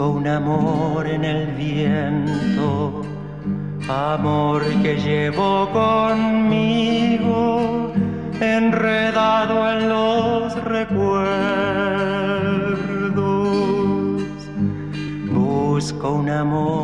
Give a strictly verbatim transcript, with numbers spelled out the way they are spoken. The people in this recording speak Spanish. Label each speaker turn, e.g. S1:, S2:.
S1: Busco un amor en el viento, amor que llevo conmigo, enredado en los recuerdos. Busco un amor